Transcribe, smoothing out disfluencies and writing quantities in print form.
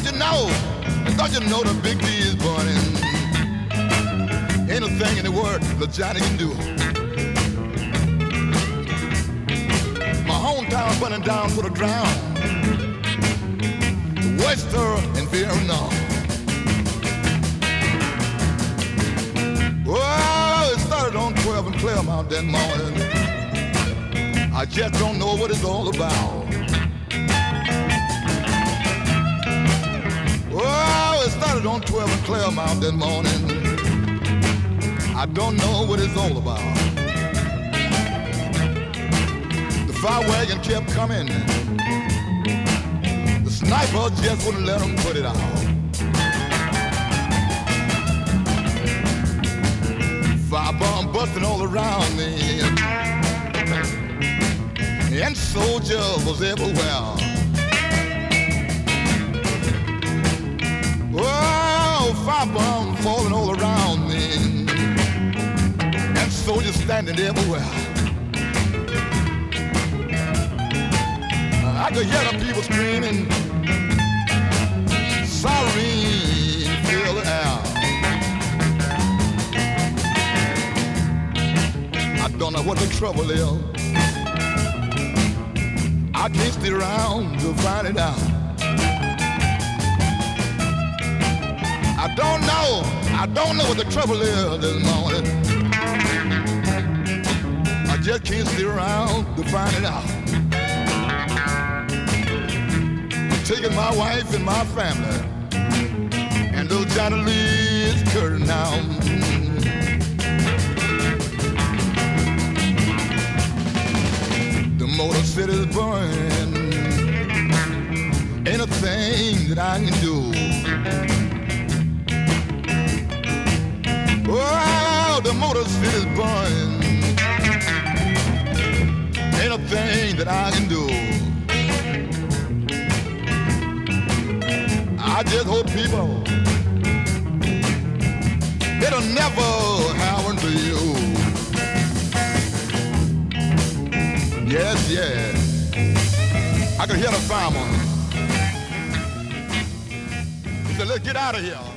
Don't you know the big D is burning? Ain't a thing in the world that Johnny can do. My hometown burning down to the ground. Wester and Vietnam. Well, it started on 12 and Claremont that morning. I just don't know what it's all about. Oh, it started on 12 and Claremont that morning. I don't know what it's all about. The fire wagon kept coming. The sniper just wouldn't let them put it out. Firebomb busting all around me. And soldiers was everywhere. Oh, firebomb falling all around me, and soldiers standing everywhere. I could hear the people screaming, siren fill the air. I don't know what the trouble is. I can't stay around to find it out. I don't know what the trouble is this morning. I just can't stay around to find it out. I'm taking my wife and my family, and little Johnny Lee is curtain now. The Motor City's burning. Ain't a thing that I can do. Oh, the Motor City's burning. Ain't a thing that I can do. I just hope people, it'll never happen to you. Yes, yes. I could hear the fireman. He said, let's get out of here.